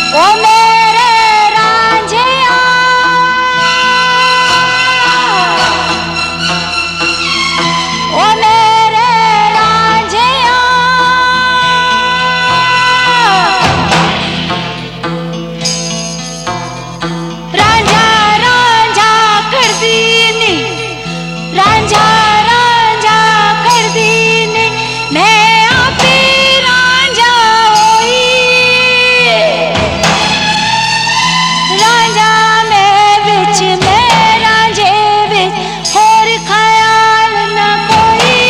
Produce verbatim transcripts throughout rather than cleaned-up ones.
ओ मेरे रांझिया, ओ मेरे रांझिया, रांझा रांझा कर दीनी, रांझा रांझा कर दीनी, मैं आपे रांझा होई, रांझा में विच में रांझे विच होर ख्याल न कोई,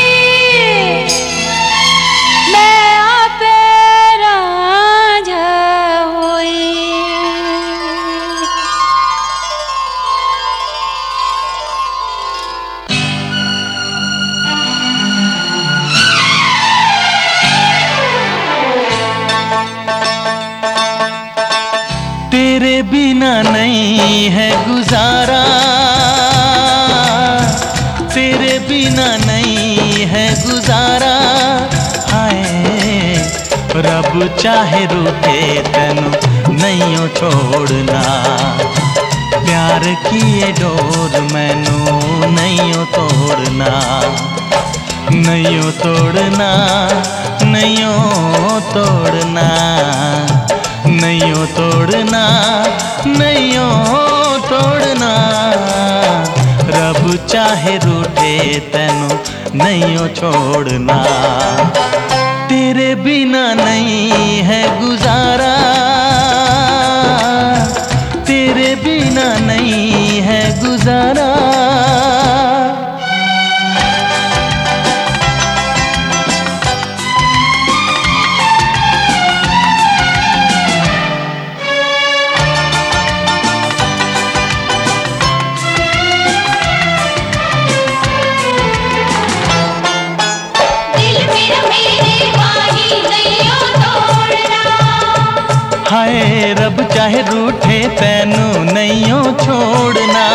मैं आपे रांझा होई। तेरे बिना नहीं है गुजारा, तेरे बिना नहीं है गुजारा, हाय रब चाहे रूठे तेनू नहीं छोड़ना, प्यार की डोर मैनू नहीं तोड़ना, नहीं तोड़ना, नहीं तोड़ना, नहीं तोड़ना, नहीं तोड़ना, रब चाहे रूठे तेनू नहीं छोड़ना, तेरे बिना नहीं है गुजारा, तेरे बिना नहीं है गुजारा। हाय रब चाहे रूठे तेनू नहीं छोड़ना,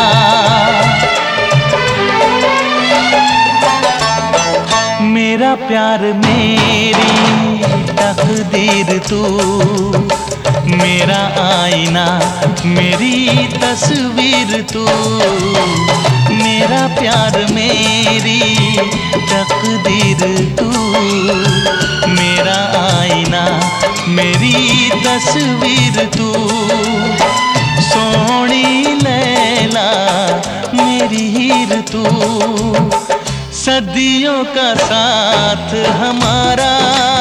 मेरा प्यार मेरी तकदीर तू, मेरा आईना मेरी तस्वीर तू, मेरा प्यार मेरी तकदीर तू, मेरा आईना मेरी तस्वीर तू, सोनी लैला मेरी हीर तू, सदियों का साथ हमारा,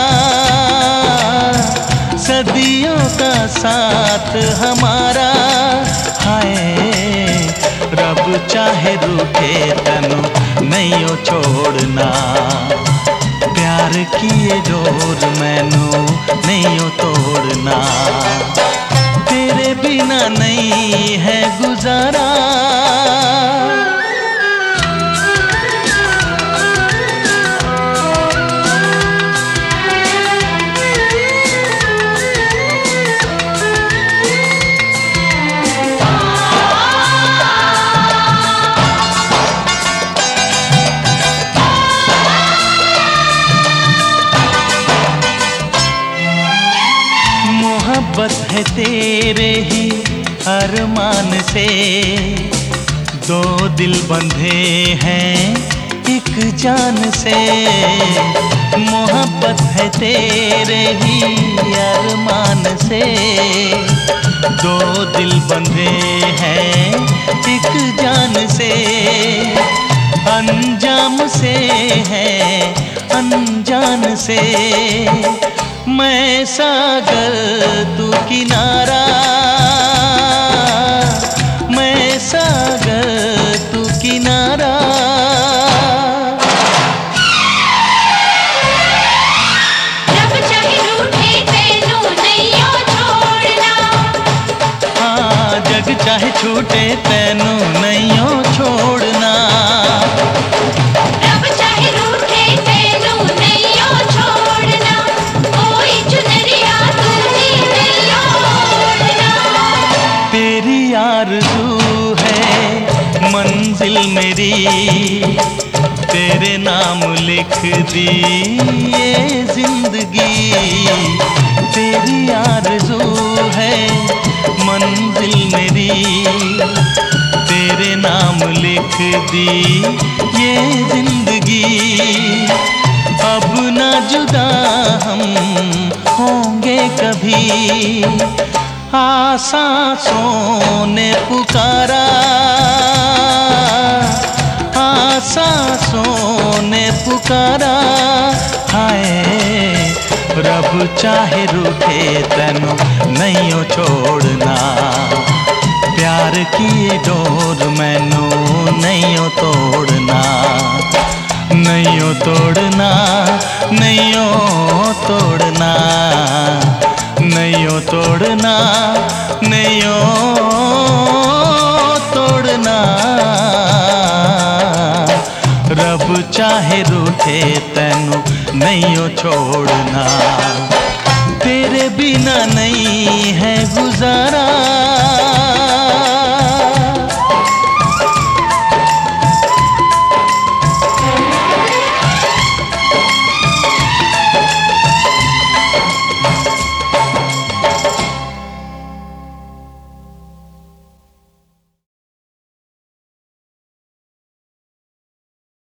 सदियों का साथ हमारा, हाय रब चाहे रूठे तेनू नहीं छोड़ना, प्यार की डोर मैनू नहीं तोड़ना, तेरे बिना नहीं है गुजारा। मोहब्बत है तेरे ही अरमान से, दो दिल बंधे हैं एक जान से, मोहब्बत है तेरे ही अरमान से, दो दिल बंधे हैं एक जान से, अंजाम से है अनजान से, मैं सागर तू किनारा, मैं सागर तू किनारा, रब चाहे रूठे तेनू नहीं छोड़ना, हाँ जग चाहे छूटे तेनू नहीं छोड़ना, रब चाहे रूठे तेनू नहीं छोड़ना, कोई चुनरिया तू नहीं ओढ़ना, तेरी आरज़ू है मंजिल मेरी, तेरे नाम लिख दी ये जिंदगी, तेरी आरज़ू है लिख दी ये जिंदगी। अब न जुदा हम होंगे कभी, आसा सोने पुकारा, आसा सोने पुकारा। हाय रब चाहे रूठे तेनू नहीं छोड़ना, प्यार की डोर मैनू नहीं तोड़ना, नहीं तोड़ना, नहीं तोड़ना, नहीं तोड़ना, नहीं तोड़ना। रब चाहे रूठे तेनू नहीं छोड़ना, तेरे बिना नहीं है गुजारा।